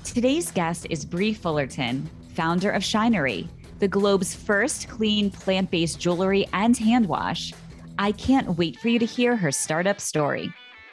Today's guest is Bree Fullerton, founder of Shinery, the globe's first clean plant-based jewelry and hand wash. I can't wait for you to hear her startup story.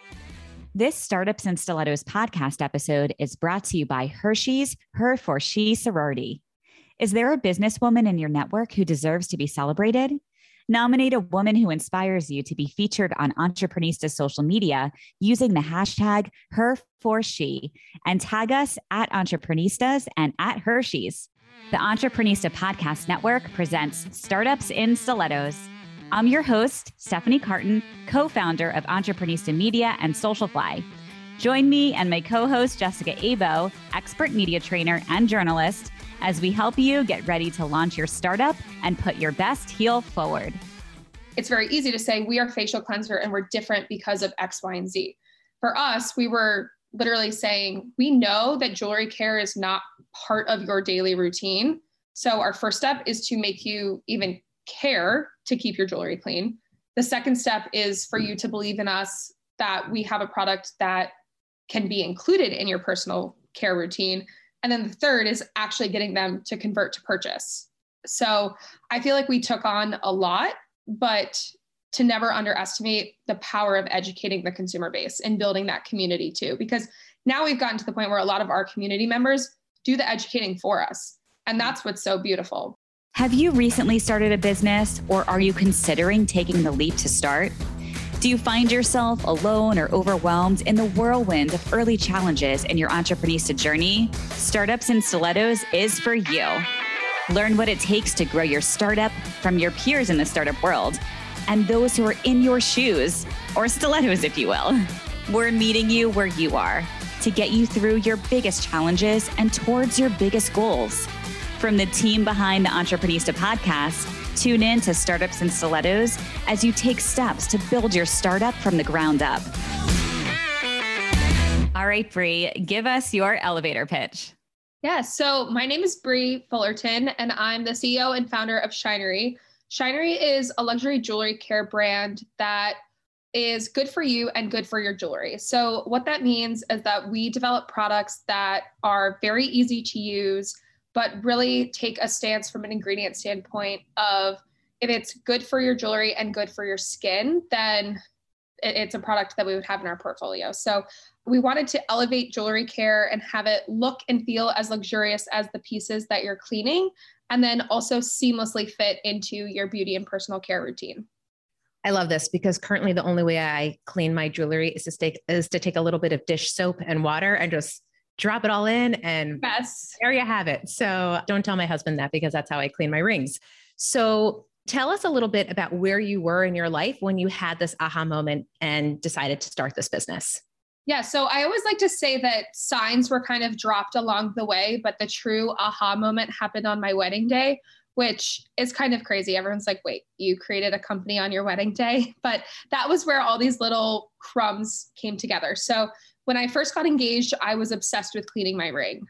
This Startups and Stilettos podcast episode is brought to you by Hershey's Her for She sorority. Is there a businesswoman in your network who deserves to be celebrated? Nominate a woman who inspires you to be featured on Entrepreneurista's social media using the hashtag #HerForShe and tag us at Entrepreneurista's and at Hershey's. The Entrepreneurista Podcast Network presents Startups in Stilettos. I'm your host, Stephanie Carton, co-founder of Entrepreneurista Media and Socialfly. Join me and my co-host, Jessica Abo, expert media trainer and journalist, as we help you get ready to launch your startup and put your best heel forward. It's very easy to say we are Facial Cleanser and we're different because of X, Y, and Z. For us, we were literally saying, we know that jewelry care is not part of your daily routine. So our first step is to make you even care to keep your jewelry clean. The second step is for you to believe in us that we have a product that can be included in your personal care routine. And then the third is actually getting them to convert to purchase. So I feel like we took on a lot, but to never underestimate the power of educating the consumer base and building that community too, because now we've gotten to the point where a lot of our community members do the educating for us. And that's what's so beautiful. Have you recently started a business, or are you considering taking the leap to start? Do you find yourself alone or overwhelmed in the whirlwind of early challenges in your entrepreneurista journey? Startups in Stilettos is for you. Learn what it takes to grow your startup from your peers in the startup world and those who are in your shoes, or stilettos, if you will. We're meeting you where you are to get you through your biggest challenges and towards your biggest goals. From the team behind the Entrepreneurista podcast, tune in to Startups in Stilettos as you take steps to build your startup from the ground up. All right, Bree, give us your elevator pitch. Yeah, so my name is Bree Fullerton, and I'm the CEO and founder of Shinery. Shinery is a luxury jewelry care brand that is good for you and good for your jewelry. So what that means is that we develop products that are very easy to use, but really take a stance from an ingredient standpoint of if it's good for your jewelry and good for your skin, then it's a product that we would have in our portfolio. So we wanted to elevate jewelry care and have it look and feel as luxurious as the pieces that you're cleaning, and then also seamlessly fit into your beauty and personal care routine. I love this because currently the only way I clean my jewelry is to take a little bit of dish soap and water and just drop it all in, and yes, there you have it. So don't tell my husband that, because that's how I clean my rings. So tell us a little bit about where you were in your life when you had this aha moment and decided to start this business. Yeah, so I always like to say that signs were kind of dropped along the way, but the true aha moment happened on my wedding day, which is kind of crazy. Everyone's like, wait, you created a company on your wedding day? But that was where all these little crumbs came together. So when I first got engaged, I was obsessed with cleaning my ring.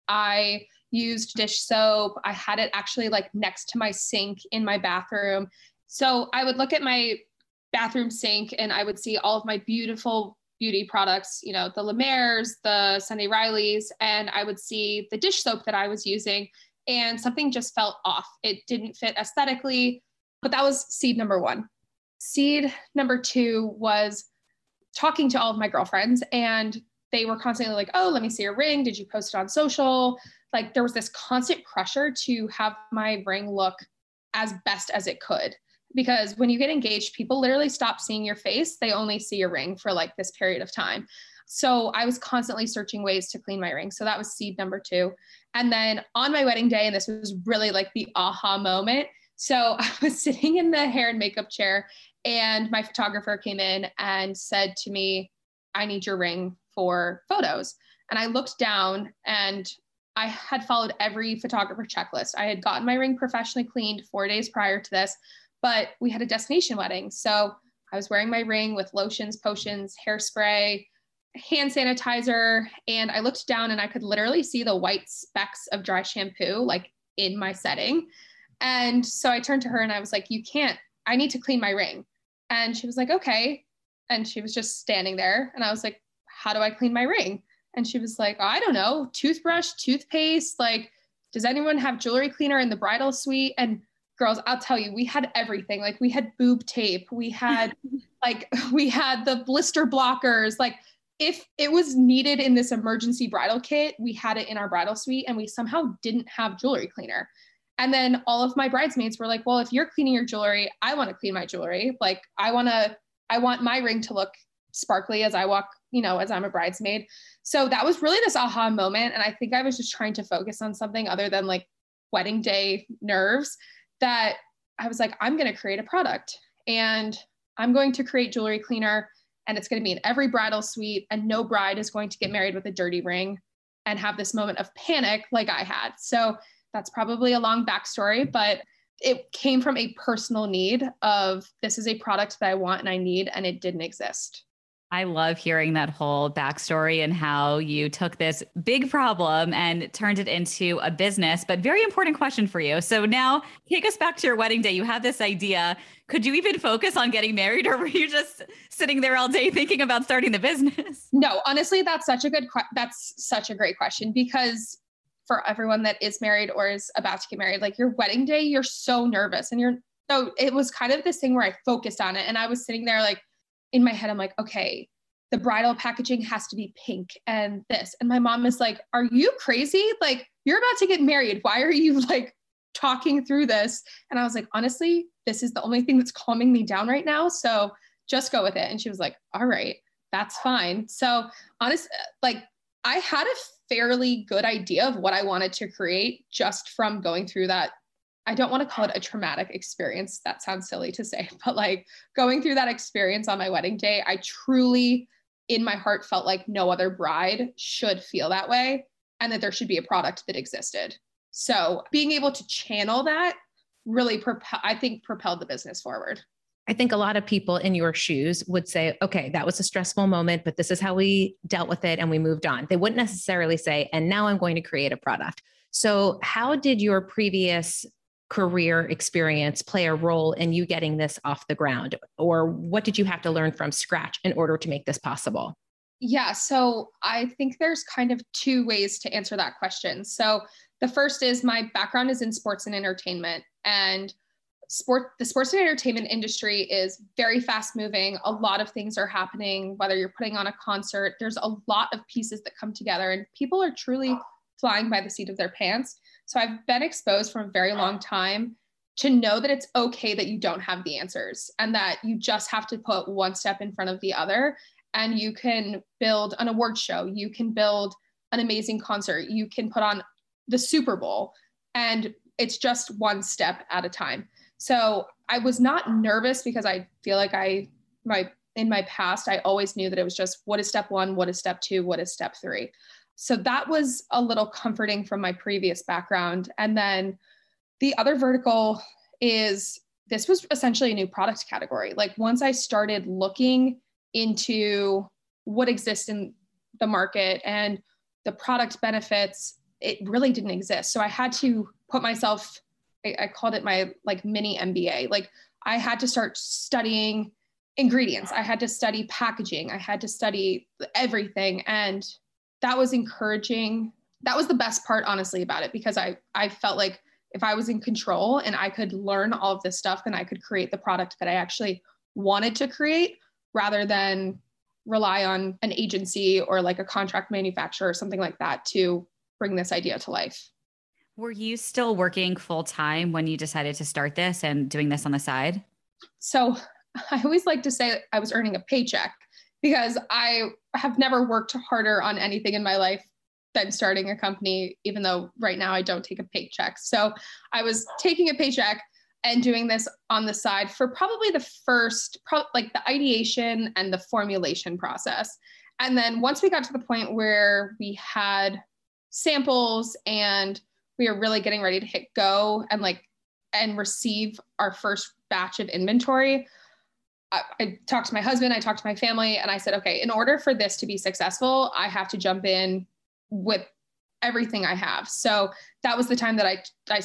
I used dish soap. I had it actually like next to my sink in my bathroom. So I would look at my bathroom sink and I would see all of my beautiful beauty products, you know, the La Mer's, the Sunday Riley's, and I would see the dish soap that I was using, and something just felt off. It didn't fit aesthetically, but that was seed number one. Seed number two was talking to all of my girlfriends, and they were constantly like, oh, let me see your ring. Did you post it on social? Like there was this constant pressure to have my ring look as best as it could. Because when you get engaged, people literally stop seeing your face. They only see your ring for like this period of time. So I was constantly searching ways to clean my ring. So that was seed number two. And then on my wedding day, and this was really like the aha moment. So I was sitting in the hair and makeup chair, and my photographer came in and said to me, I need your ring for photos. And I looked down, and I had followed every photographer checklist. I had gotten my ring professionally cleaned 4 days prior to this, but we had a destination wedding. So I was wearing my ring with lotions, potions, hairspray, hand sanitizer. And I looked down and I could literally see the white specks of dry shampoo like in my setting. And so I turned to her and I was like, I need to clean my ring. And she was like, okay. And she was just standing there. And I was like, how do I clean my ring? And she was like, I don't know, toothbrush, toothpaste. Like, does anyone have jewelry cleaner in the bridal suite? And girls, I'll tell you, we had everything. Like we had boob tape. We had we had the blister blockers. Like if it was needed in this emergency bridal kit, we had it in our bridal suite, and we somehow didn't have jewelry cleaner. And then all of my bridesmaids were like, well, if you're cleaning your jewelry, I want to clean my jewelry. Like I want my ring to look sparkly as I walk, as I'm a bridesmaid. So that was really this aha moment. And I think I was just trying to focus on something other than like wedding day nerves, that I was like, I'm going to create a product, and I'm going to create jewelry cleaner, and it's going to be in every bridal suite, and no bride is going to get married with a dirty ring and have this moment of panic like I had. So that's probably a long backstory, but it came from a personal need of, this is a product that I want and I need, and it didn't exist. I love hearing that whole backstory and how you took this big problem and turned it into a business. But very important question for you. So now take us back to your wedding day. You had this idea. Could you even focus on getting married, or were you just sitting there all day thinking about starting the business? No, honestly, that's such a great question, because for everyone that is married or is about to get married, like your wedding day, you're so nervous, and so it was kind of this thing where I focused on it, and I was sitting there like, in my head, I'm like, okay, the bridal packaging has to be pink and this. And my mom is like, are you crazy? Like, you're about to get married. Why are you like talking through this? And I was like, honestly, this is the only thing that's calming me down right now. So just go with it. And she was like, all right, that's fine. So honestly, like I had a fairly good idea of what I wanted to create just from going through that. I don't want to call it a traumatic experience. That sounds silly to say, but like going through that experience on my wedding day, I truly in my heart felt like no other bride should feel that way, and that there should be a product that existed. So being able to channel that really propelled the business forward. I think a lot of people in your shoes would say, okay, that was a stressful moment, but this is how we dealt with it and we moved on. They wouldn't necessarily say, and now I'm going to create a product. So how did your previous career experience play a role in you getting this off the ground? Or what did you have to learn from scratch in order to make this possible? Yeah, so I think there's kind of two ways to answer that question. So the first is my background is in sports and entertainment, and the sports and entertainment industry is very fast moving. A lot of things are happening, whether you're putting on a concert, there's a lot of pieces that come together, and people are truly flying by the seat of their pants. So I've been exposed for a very long time to know that it's okay that you don't have the answers, and that you just have to put one step in front of the other, and you can build an award show. You can build an amazing concert. You can put on the Super Bowl, and it's just one step at a time. So I was not nervous, because I feel like in my past, I always knew that it was just, what is step one? What is step two? What is step three? So that was a little comforting from my previous background. And then the other vertical is, this was essentially a new product category. Like once I started looking into what exists in the market and the product benefits, it really didn't exist. So I had to put myself, I called it my like mini MBA. Like I had to start studying ingredients. I had to study packaging. I had to study everything. And that was encouraging. That was the best part, honestly, about it, because I felt like if I was in control and I could learn all of this stuff, then I could create the product that I actually wanted to create, rather than rely on an agency or like a contract manufacturer or something like that to bring this idea to life. Were you still working full time when you decided to start this and doing this on the side? So I always like to say I was earning a paycheck, because I have never worked harder on anything in my life than starting a company, even though right now I don't take a paycheck. So I was taking a paycheck and doing this on the side for probably the first, like the ideation and the formulation process. And then once we got to the point where we had samples and we were really getting ready to hit go and receive our first batch of inventory, I talked to my husband, I talked to my family, and I said, okay, in order for this to be successful, I have to jump in with everything I have. So that was the time that I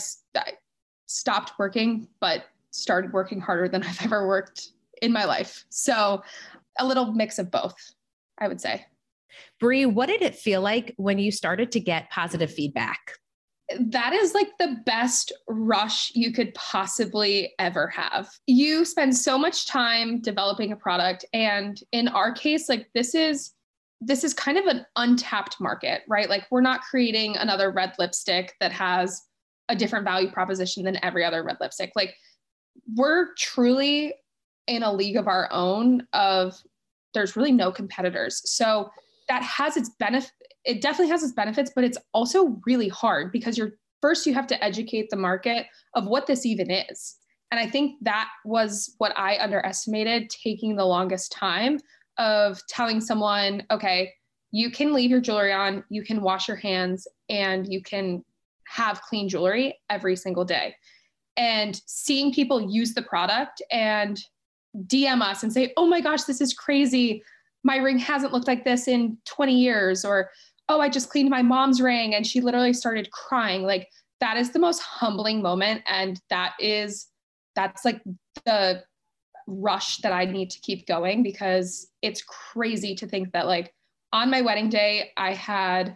stopped working, but started working harder than I've ever worked in my life. So a little mix of both, I would say. Bree, what did it feel like when you started to get positive feedback? That is like the best rush you could possibly ever have. You spend so much time developing a product. And in our case, like this is kind of an untapped market, right? Like we're not creating another red lipstick that has a different value proposition than every other red lipstick. Like we're truly in a league of our own of there's really no competitors. So that has its benefit. It definitely has its benefits, but it's also really hard because you have to educate the market of what this even is. And I think that was what I underestimated, taking the longest time of telling someone, okay, you can leave your jewelry on, you can wash your hands, and you can have clean jewelry every single day. And seeing people use the product and DM us and say, oh my gosh, this is crazy. My ring hasn't looked like this in 20 years. Or, oh, I just cleaned my mom's ring and she literally started crying. Like that is the most humbling moment. And that's like the rush that I need to keep going, because it's crazy to think that like on my wedding day, I had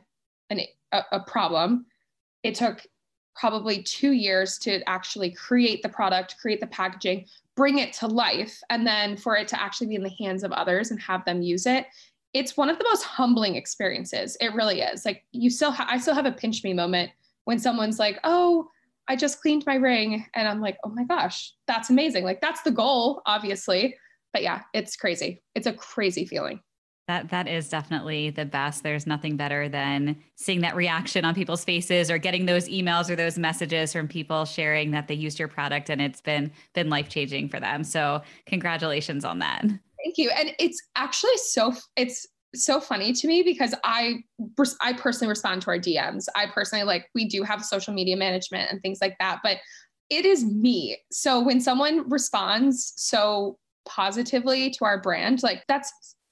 a problem. It took probably 2 years to actually create the product, create the packaging, bring it to life, and then for it to actually be in the hands of others and have them use it. It's one of the most humbling experiences. It really is. Like I still have a pinch me moment when someone's like, oh, I just cleaned my ring. And I'm like, oh my gosh, that's amazing. Like that's the goal, obviously. But yeah, it's crazy. It's a crazy feeling. That is definitely the best. There's nothing better than seeing that reaction on people's faces or getting those emails or those messages from people sharing that they used your product and it's been life-changing for them. So congratulations on that. Thank you. And it's actually it's so funny to me because I personally respond to our DMs. I personally we do have social media management and things like that, but it is me. So when someone responds so positively to our brand, like that's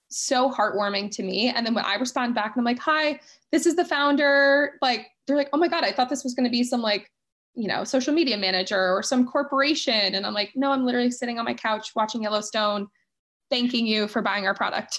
so heartwarming to me. And then when I respond back and I'm like, hi, this is the founder, like, they're like, oh my God, I thought this was going to be some social media manager or some corporation. And I'm like, no, I'm literally sitting on my couch watching Yellowstone, thanking you for buying our product.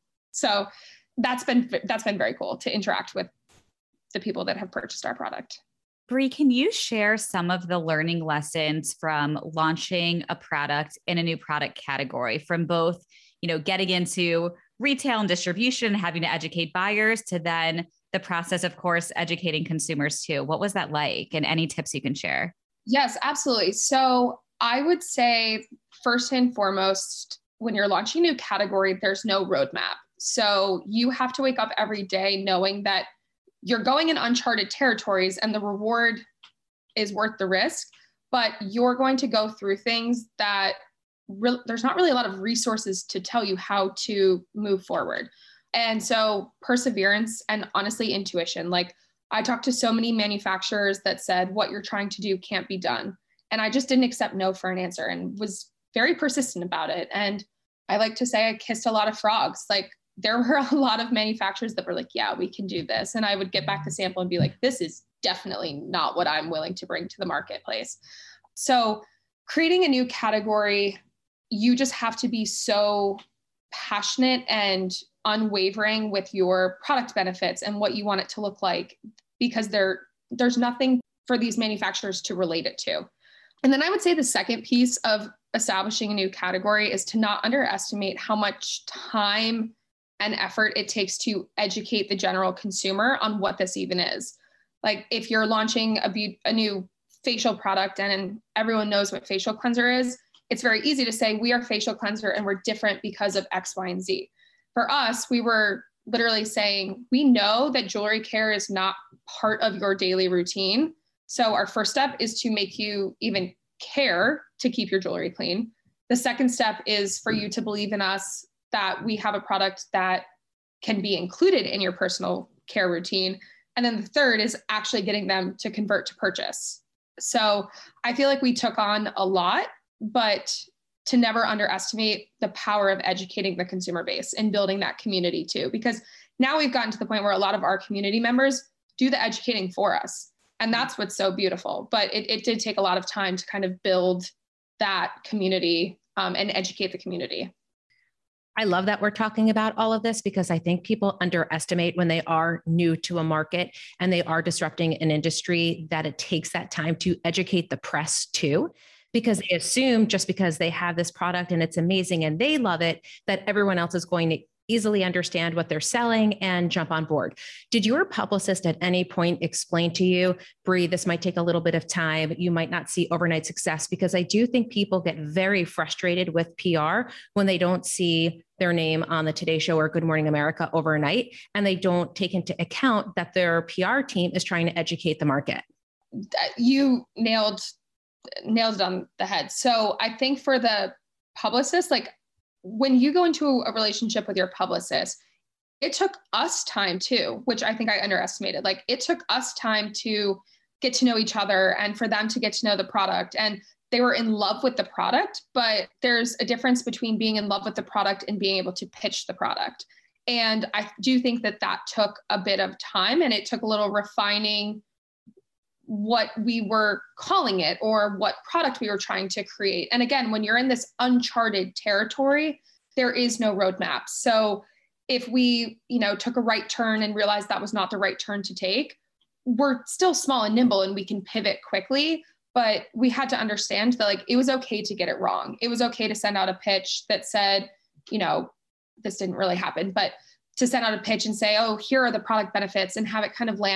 So that's been very cool to interact with the people that have purchased our product. Bree, can you share some of the learning lessons from launching a product in a new product category, from both getting into retail and distribution, having to educate buyers, to then the process, of course, educating consumers too? What was that like? And any tips you can share? Yes, absolutely. So I would say first and foremost, when you're launching a new category, there's no roadmap. So you have to wake up every day knowing that you're going in uncharted territories and the reward is worth the risk, but you're going to go through things that there's not really a lot of resources to tell you how to move forward. And so perseverance and honestly intuition. Like I talked to so many manufacturers that said what you're trying to do can't be done. And I just didn't accept no for an answer and was very persistent about it. And I like to say I kissed a lot of frogs. Like there were a lot of manufacturers that were like, yeah, we can do this. And I would get back the sample and be like, this is definitely not what I'm willing to bring to the marketplace. So creating a new category, you just have to be so passionate and unwavering with your product benefits and what you want it to look like, because there's nothing for these manufacturers to relate it to. And then I would say the second piece of establishing a new category is to not underestimate how much time and effort it takes to educate the general consumer on what this even is. Like if you're launching a new facial product and everyone knows what facial cleanser is, it's very easy to say we are facial cleanser and we're different because of X, Y, and Z. For us, we were literally saying, we know that jewelry care is not part of your daily routine. So our first step is to make you even care to keep your jewelry clean. The second step is for you to believe in us that we have a product that can be included in your personal care routine. And then the third is actually getting them to convert to purchase. So I feel like we took on a lot, but to never underestimate the power of educating the consumer base and building that community too, because now we've gotten to the point where a lot of our community members do the educating for us. And that's what's so beautiful. But it did take a lot of time to kind of build that community and educate the community. I love that we're talking about all of this because I think people underestimate when they are new to a market and they are disrupting an industry that it takes that time to educate the press too, because they assume just because they have this product and it's amazing and they love it, that everyone else is going to easily understand what they're selling and jump on board. Did your publicist at any point explain to you, Brie, this might take a little bit of time. You might not see overnight success? Because I do think people get very frustrated with PR when they don't see their name on the Today Show or Good Morning America overnight, and they don't take into account that their PR team is trying to educate the market. You nailed it on the head. So I think for the publicist, like when you go into a relationship with your publicist, it took us time too, which I think I underestimated. Like it took us time to get to know each other and for them to get to know the product. And they were in love with the product, but there's a difference between being in love with the product and being able to pitch the product. And I do think that took a bit of time, and it took a little refining what we were calling it or what product we were trying to create. And again, when you're in this uncharted territory, there is no roadmap. So if we, took a right turn and realized that was not the right turn to take, we're still small and nimble and we can pivot quickly. But we had to understand that like, it was okay to get it wrong. It was okay to send out a pitch that said, this didn't really happen, but to send out a pitch and say, oh, here are the product benefits, and have it kind of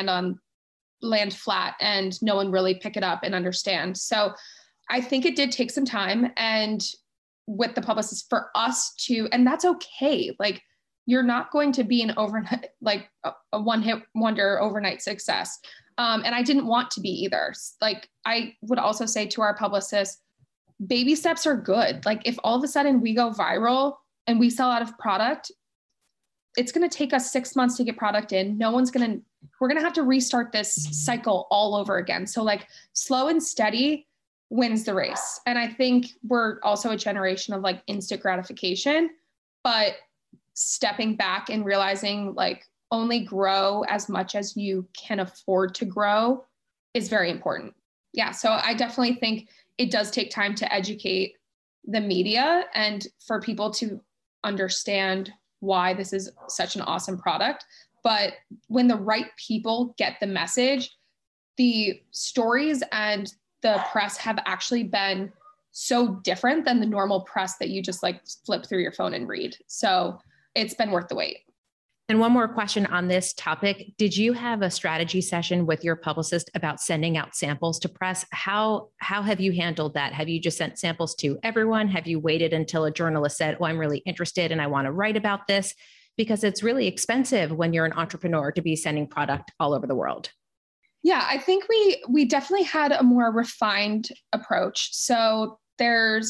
land flat and no one really pick it up and understand. So I think it did take some time, and with the publicist for us to, and that's okay. Like you're not going to be an overnight, like a one-hit wonder overnight success. And I didn't want to be either. Like I would also say to our publicist, baby steps are good. Like if all of a sudden we go viral and we sell out of product, it's going to take us 6 months to get product in. We're going to have to restart this cycle all over again. So like slow and steady wins the race. And I think we're also a generation of like instant gratification, but stepping back and realizing like only grow as much as you can afford to grow is very important. Yeah. So I definitely think it does take time to educate the media and for people to understand why this is such an awesome product. But when the right people get the message, the stories and the press have actually been so different than the normal press that you just like flip through your phone and read. So it's been worth the wait. And one more question on this topic. Did you have a strategy session with your publicist about sending out samples to press? How have you handled that? Have you just sent samples to everyone? Have you waited until a journalist said, oh, I'm really interested and I want to write about this? Because it's really expensive when you're an entrepreneur to be sending product all over the world. Yeah, I think we definitely had a more refined approach. So the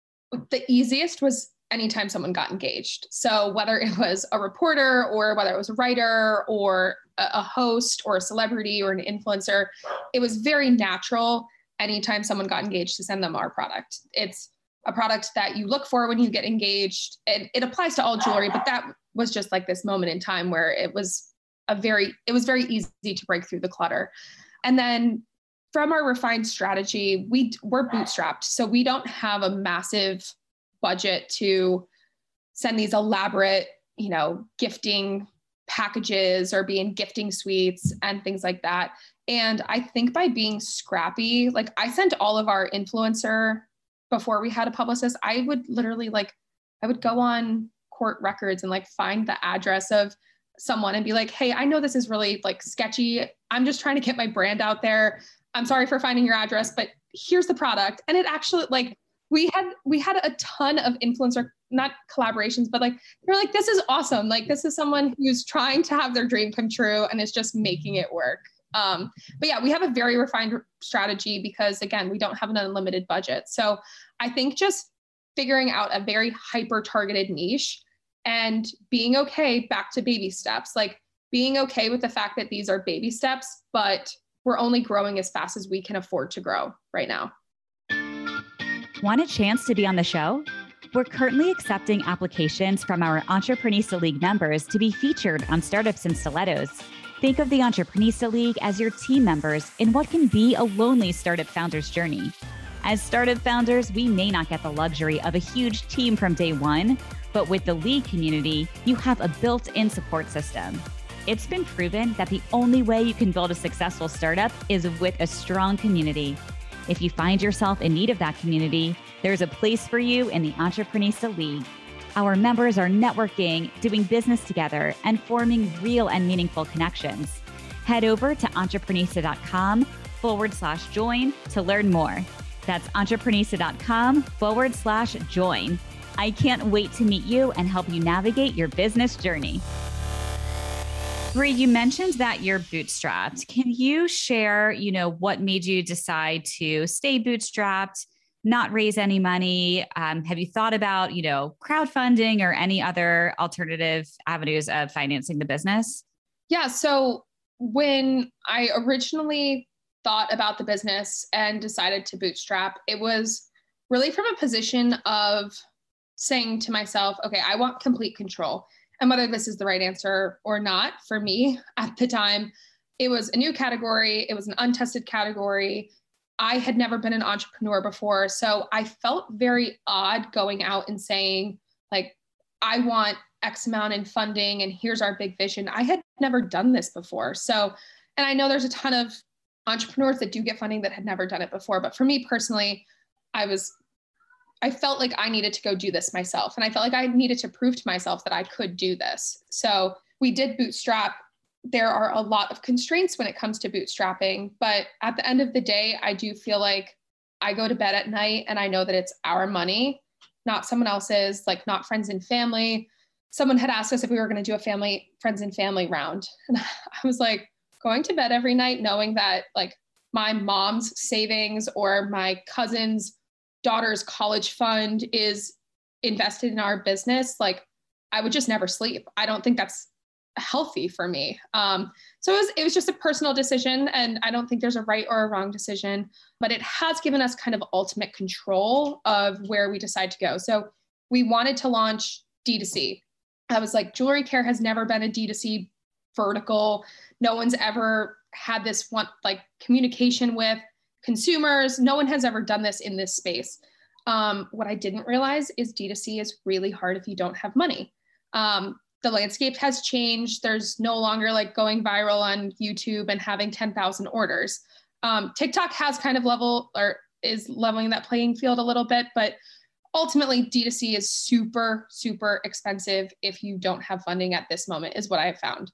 easiest was anytime someone got engaged. So whether it was a reporter or whether it was a writer or a host or a celebrity or an influencer, it was very natural anytime someone got engaged to send them our product. It's a product that you look for when you get engaged. It applies to all jewelry, but that was just like this moment in time where it was very easy to break through the clutter. And then from our refined strategy, we're bootstrapped. So we don't have a massive budget to send these elaborate, gifting packages or be in gifting suites and things like that. And I think by being scrappy, like I sent all of our influencer before we had a publicist, I would literally I would go on court records and find the address of someone and be like, hey, I know this is really sketchy. I'm just trying to get my brand out there. I'm sorry for finding your address, but here's the product. And it actually we had a ton of influencer, not collaborations, but they're like, this is awesome. This is someone who's trying to have their dream come true and is just making it work. But yeah, we have a very refined strategy because again, we don't have an unlimited budget. So I think just figuring out a very hyper targeted niche and being okay, back to baby steps, being okay with the fact that these are baby steps, but we're only growing as fast as we can afford to grow right now. Want a chance to be on the show? We're currently accepting applications from our Entreprenista League members to be featured on Startups and Stilettos. Think of the Entreprenista League as your team members in what can be a lonely startup founder's journey. As startup founders, we may not get the luxury of a huge team from day one, But with the League community, you have a built-in support system. It's been proven that the only way you can build a successful startup is with a strong community. If you find yourself in need of that community, there's a place for you in the Entreprenista League. Our members are networking, doing business together, and forming real and meaningful connections. Head over to entreprenista.com/join to learn more. That's entreprenista.com/join. I can't wait to meet you and help you navigate your business journey. Brie, you mentioned that you're bootstrapped. Can you share, what made you decide to stay bootstrapped, not raise any money? Have you thought about, crowdfunding or any other alternative avenues of financing the business? Yeah. So when I originally thought about the business and decided to bootstrap, it was really from a position of saying to myself, okay, I want complete control. And whether this is the right answer or not, for me at the time, it was a new category. It was an untested category. I had never been an entrepreneur before. So I felt very odd going out and saying, like, I want X amount in funding and here's our big vision. I had never done this before. So, and I know there's a ton of entrepreneurs that do get funding that had never done it before. But for me personally, I felt like I needed to go do this myself. And I felt like I needed to prove to myself that I could do this. So we did bootstrap. There are a lot of constraints when it comes to bootstrapping, but at the end of the day, I do feel like I go to bed at night and I know that it's our money, not someone else's, like not friends and family. Someone had asked us if we were going to do a friends and family round. And I was like, going to bed every night knowing that like my mom's savings or my cousin's daughter's college fund is invested in our business, like I would just never sleep. I don't think that's healthy for me. So it was just a personal decision, and I don't think there's a right or a wrong decision, but it has given us kind of ultimate control of where we decide to go. So we wanted to launch D2C. I was like, jewelry care has never been a D2C vertical. No one's ever had this one like communication with consumers. No one has ever done this in this space. What I didn't realize is D2C is really hard if you don't have money. The landscape has changed. There's no longer like going viral on YouTube and having 10,000 orders. TikTok has kind of is leveling that playing field a little bit, but ultimately D2C is super, super expensive if you don't have funding at this moment, is what I have found.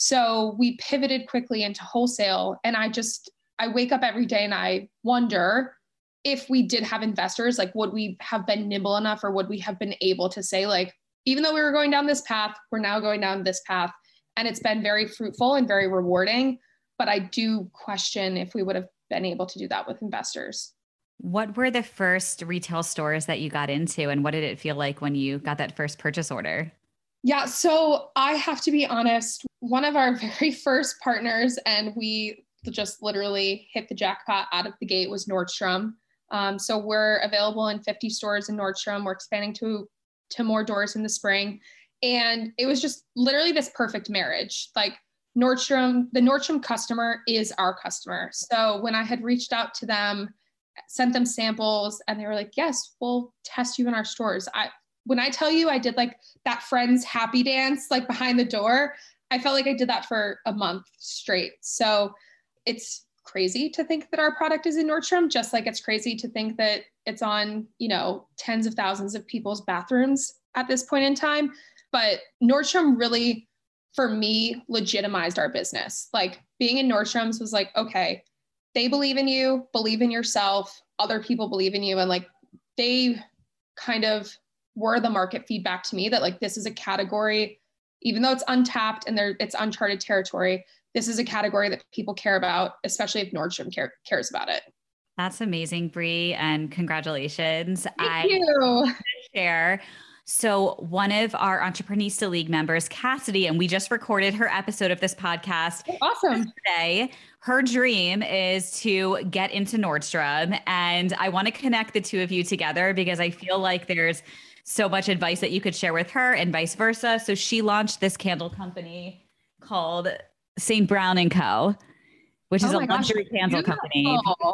So we pivoted quickly into wholesale, and I wake up every day and I wonder if we did have investors, like, would we have been nimble enough, or would we have been able to say, like, even though we were going down this path, we're now going down this path. And it's been very fruitful and very rewarding. But I do question if we would have been able to do that with investors. What were the first retail stores that you got into, and what did it feel like when you got that first purchase order? Yeah, so I have to be honest, one of our very first partners, and we just literally hit the jackpot out of the gate, was Nordstrom. So we're available in 50 stores in Nordstrom. We're expanding to more doors in the spring. And it was just literally this perfect marriage. Like the Nordstrom customer is our customer. So when I had reached out to them, sent them samples, and they were like, yes, we'll test you in our stores. When I tell you I did like that friend's happy dance, like behind the door, I felt like I did that for a month straight. So it's crazy to think that our product is in Nordstrom, just like it's crazy to think that it's on, tens of thousands of people's bathrooms at this point in time. But Nordstrom really, for me, legitimized our business. Like being in Nordstrom's was like, okay, they believe in you, believe in yourself, other people believe in you. And like, they kind of were the market feedback to me that like, this is a category, even though it's untapped and it's uncharted territory, this is a category that people care about, especially if Nordstrom cares about it. That's amazing, Brie, and congratulations. Thank you. Share. So one of our Entreprenista League members, Cassidy, and we just recorded her episode of this podcast. Awesome. Today. Her dream is to get into Nordstrom, and I want to connect the two of you together because I feel like there's so much advice that you could share with her and vice versa. So she launched this candle company called St. Brown & Co., which is a luxury candle company.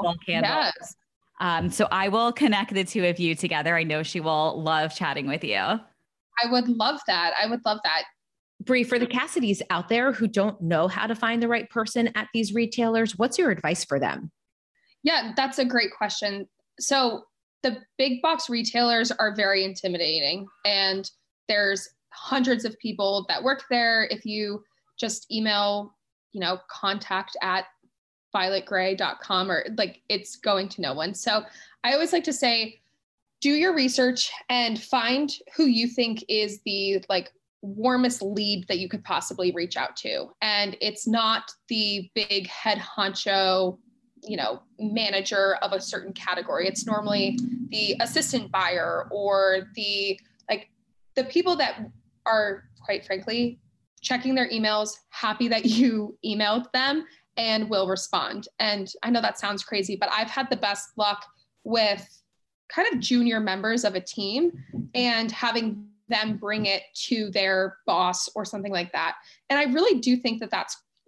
Yes. So I will connect the two of you together. I know she will love chatting with you. I would love that. I would love that. Bree, for the Cassidys out there who don't know how to find the right person at these retailers, what's your advice for them? Yeah, that's a great question. So the big box retailers are very intimidating, and there's hundreds of people that work there. If you just email, contact@violetgrey.com, or like, it's going to no one. So I always like to say, do your research and find who you think is the warmest lead that you could possibly reach out to. And it's not the big head honcho, manager of a certain category. It's normally the assistant buyer or the people that are, quite frankly, checking their emails, happy that you emailed them, and will respond. And I know that sounds crazy, but I've had the best luck with kind of junior members of a team and having them bring it to their boss or something like that. And I really do think that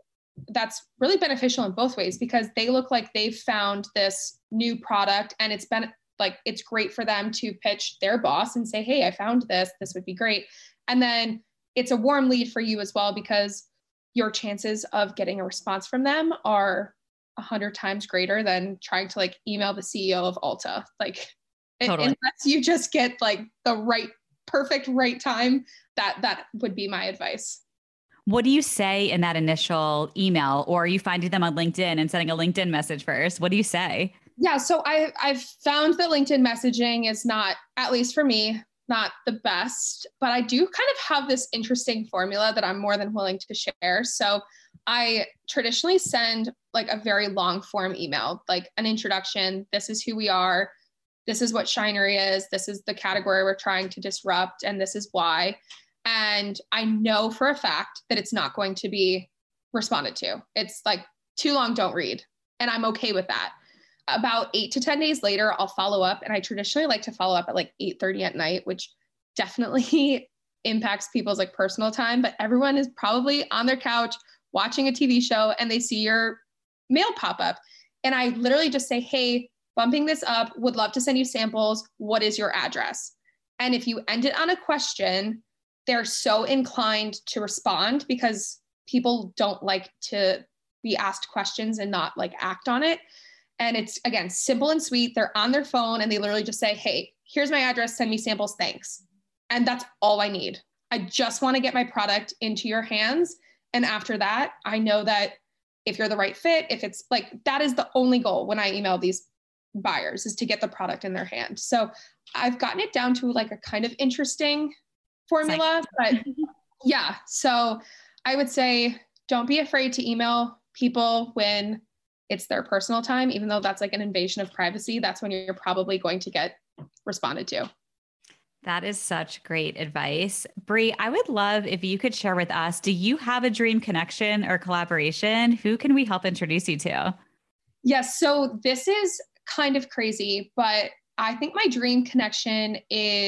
that's really beneficial in both ways, because they look like they've found this new product, and it's been it's great for them to pitch their boss and say, hey, I found this would be great. And then it's a warm lead for you as well, because your chances of getting a response from them are 100 times greater than trying to email the CEO of Ulta. Totally. Unless you just get the perfect right time, that would be my advice. What do you say in that initial email, or are you finding them on LinkedIn and sending a LinkedIn message first? What do you say? Yeah, so I've found that LinkedIn messaging is not, at least for me, not the best, but I do kind of have this interesting formula that I'm more than willing to share. So I traditionally send a very long form email, an introduction. This is who we are. This is what Shinery is. This is the category we're trying to disrupt, and this is why. And I know for a fact that it's not going to be responded to. It's too long, don't read. And I'm okay with that. About 8 to 10 days later, I'll follow up. And I traditionally like to follow up at 8:30 at night, which definitely impacts people's personal time. But everyone is probably on their couch watching a TV show, and they see your mail pop up. And I literally just say, hey, bumping this up, would love to send you samples. What is your address? And if you end it on a question, they're so inclined to respond, because people don't like to be asked questions and not act on it. And it's, again, simple and sweet. They're on their phone and they literally just say, hey, here's my address, send me samples, thanks. And that's all I need. I just want to get my product into your hands. And after that, I know that if you're the right fit, if it's that is the only goal when I email these buyers, is to get the product in their hand. So I've gotten it down to a kind of interesting formula, but yeah. So I would say, don't be afraid to email people when it's their personal time, even though that's an invasion of privacy. That's when you're probably going to get responded to. That is such great advice. Bree, I would love if you could share with us, do you have a dream connection or collaboration? Who can we help introduce you to? Yes. So this is kind of crazy, but I think my dream connection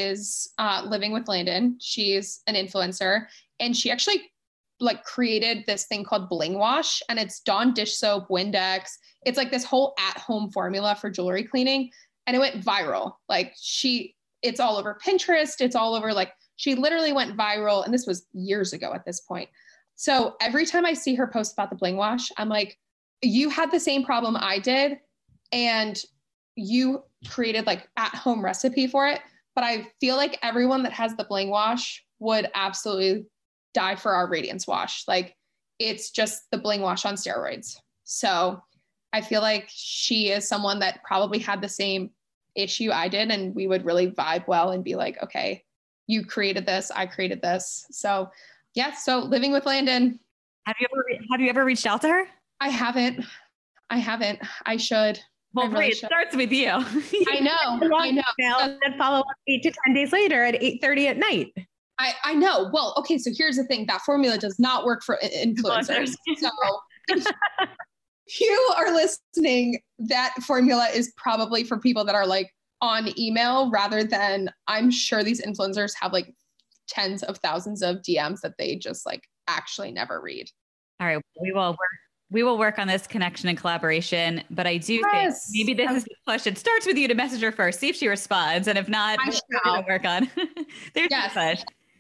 is living with Landon. She's an influencer, and she actually created this thing called Bling Wash, and it's Dawn dish soap, Windex. It's this whole at-home formula for jewelry cleaning, and it went viral. It's all over Pinterest. It's all over, she literally went viral, and this was years ago at this point. So every time I see her post about the Bling Wash, I'm like, you had the same problem I did, and you created at-home recipe for it. But I feel like everyone that has the Bling Wash would absolutely die for our Radiance Wash. It's just the Bling Wash on steroids. So I feel like she is someone that probably had the same issue I did, and we would really vibe well and be okay, you created this, I created this. So yeah, so living with Landon. Have you ever reached out to her? I haven't. I should. Well, Bree, it starts with you. I know. And follow up 8 to 10 days later at 8:30 at night. I know. Well, okay, so here's the thing. That formula does not work for influencers. So if you are listening, that formula is probably for people that are on email, rather than, I'm sure these influencers have tens of thousands of DMs that they just actually never read. All right. We will work on this connection and collaboration, but I do think maybe this is the push. It starts with you to message her first, see if she responds. And if not, we'll work on. There's the push.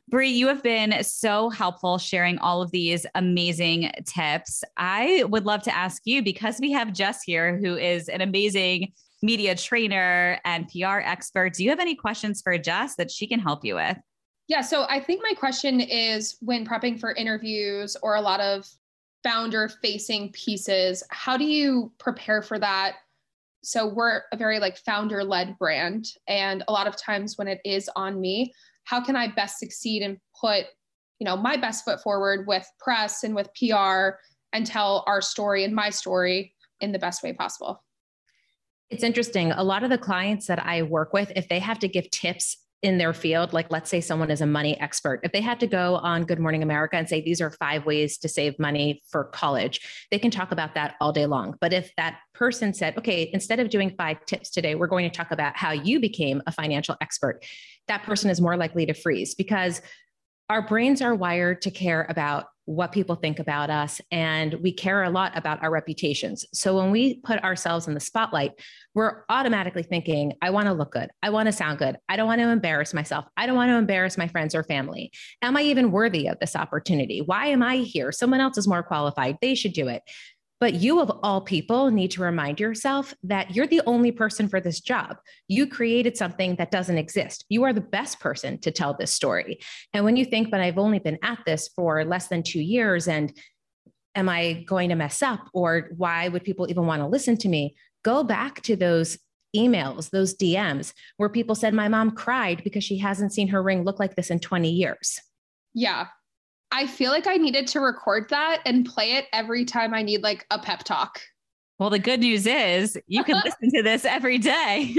Brie, you have been so helpful sharing all of these amazing tips. I would love to ask you, because we have Jess here, who is an amazing media trainer and PR expert. Do you have any questions for Jess that she can help you with? Yeah. So I think my question is, when prepping for interviews or a lot of founder facing pieces, how do you prepare for that? So we're a very like founder led brand. And a lot of times when it is on me, how can I best succeed and put, my best foot forward with press and with PR and tell our story and my story in the best way possible? It's interesting. A lot of the clients that I work with, if they have to give tips in their field, like let's say someone is a money expert, if they had to go on Good Morning America and say, these are 5 ways to save money for college, they can talk about that all day long. But if that person said, okay, instead of doing 5 tips today, we're going to talk about how you became a financial expert, that person is more likely to freeze, because our brains are wired to care about what people think about us, and we care a lot about our reputations. So when we put ourselves in the spotlight, we're automatically thinking, I want to look good. I want to sound good. I don't want to embarrass myself. I don't want to embarrass my friends or family. Am I even worthy of this opportunity? Why am I here? Someone else is more qualified. They should do it. But you, of all people, need to remind yourself that you're the only person for this job. You created something that doesn't exist. You are the best person to tell this story. And when you think, but I've only been at this for less than 2 years, and am I going to mess up? Or why would people even want to listen to me? Go back to those emails, those DMs where people said, my mom cried because she hasn't seen her ring look like this in 20 years. Yeah. I feel like I needed to record that and play it every time I need like a pep talk. Well, the good news is you can listen to this every day.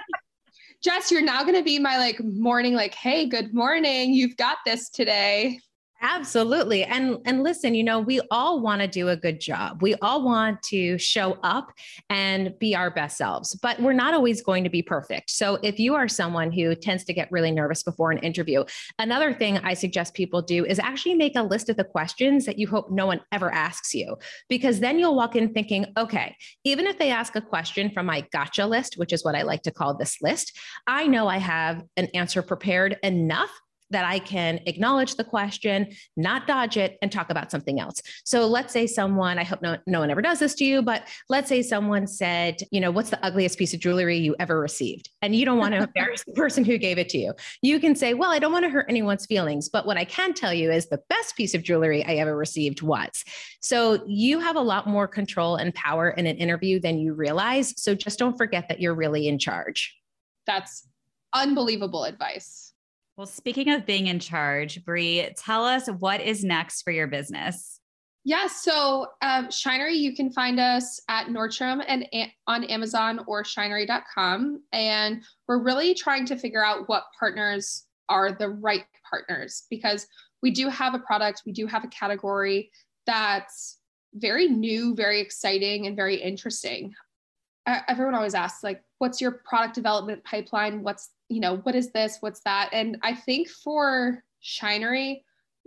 Jess, you're now going to be my like morning, like, hey, good morning. You've got this today. Absolutely. And listen, we all want to do a good job. We all want to show up and be our best selves, but we're not always going to be perfect. So if you are someone who tends to get really nervous before an interview, another thing I suggest people do is actually make a list of the questions that you hope no one ever asks you, because then you'll walk in thinking, okay, even if they ask a question from my gotcha list, which is what I like to call this list, I know I have an answer prepared enough that I can acknowledge the question, not dodge it, and talk about something else. So let's say someone, I hope no one ever does this to you, but let's say someone said, what's the ugliest piece of jewelry you ever received? And you don't want to embarrass the person who gave it to you. You can say, well, I don't want to hurt anyone's feelings, but what I can tell you is the best piece of jewelry I ever received was. So you have a lot more control and power in an interview than you realize. So just don't forget that you're really in charge. That's unbelievable advice. Well, speaking of being in charge, Brie, tell us what is next for your business. Yeah, so Shinery, you can find us at Nordstrom and on Amazon or shinery.com. And we're really trying to figure out what partners are the right partners, because we do have a product, we do have a category that's very new, very exciting, and very interesting. Everyone always asks, like, what's your product development pipeline? What is this? What's that? And I think for Shinery,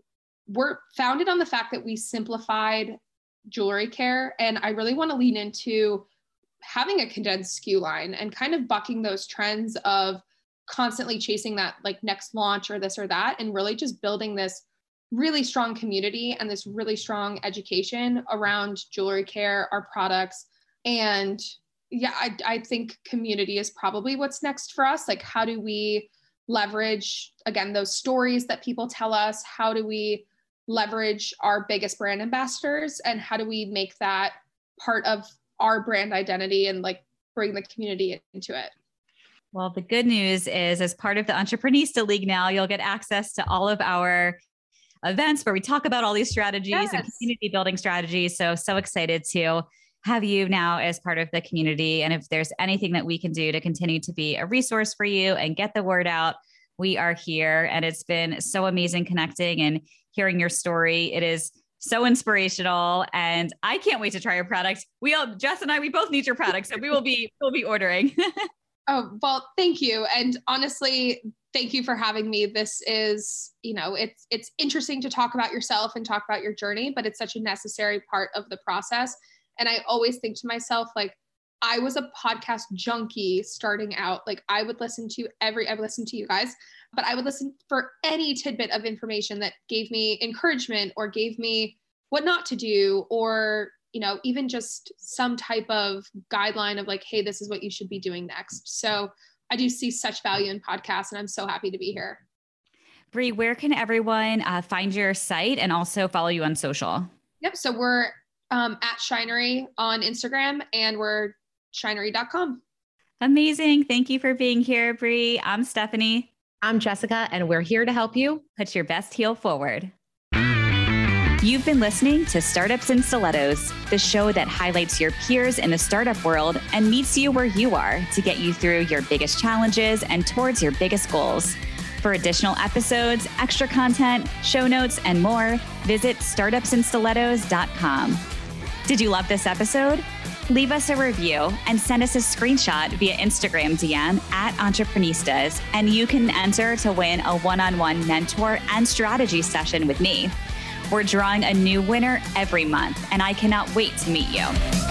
we're founded on the fact that we simplified jewelry care. And I really want to lean into having a condensed SKU line and kind of bucking those trends of constantly chasing that like next launch or this or that, and really just building this really strong community and this really strong education around jewelry care, our products. And yeah, I think community is probably what's next for us. Like, how do we leverage, again, those stories that people tell us? How do we leverage our biggest brand ambassadors? And how do we make that part of our brand identity and like bring the community into it? Well, the good news is, as part of the Entreprenista League now, you'll get access to all of our events where we talk about all these strategies and community building strategies. So excited to have you now as part of the community. And if there's anything that we can do to continue to be a resource for you and get the word out, we are here. And it's been so amazing connecting and hearing your story. It is so inspirational, and I can't wait to try your product. Jess and I, we both need your product, so we'll be ordering. Oh, well, thank you. And honestly, thank you for having me. This is, it's interesting to talk about yourself and talk about your journey, but it's such a necessary part of the process. And I always think to myself, like, I was a podcast junkie starting out. Like I would listen to you guys, but I would listen for any tidbit of information that gave me encouragement or gave me what not to do, or, even just some type of guideline of like, hey, this is what you should be doing next. So I do see such value in podcasts, and I'm so happy to be here. Brie, where can everyone find your site and also follow you on social? Yep. So we're at Shinery on Instagram, and we're shinery.com. Amazing. Thank you for being here, Brie. I'm Stephanie. I'm Jessica, and we're here to help you put your best heel forward. You've been listening to Startups in Stilettos, the show that highlights your peers in the startup world and meets you where you are to get you through your biggest challenges and towards your biggest goals. For additional episodes, extra content, show notes, and more, visit startupsinstilettos.com. Did you love this episode? Leave us a review and send us a screenshot via Instagram DM at Entreprenistas, and you can enter to win a one-on-one mentor and strategy session with me. We're drawing a new winner every month, and I cannot wait to meet you.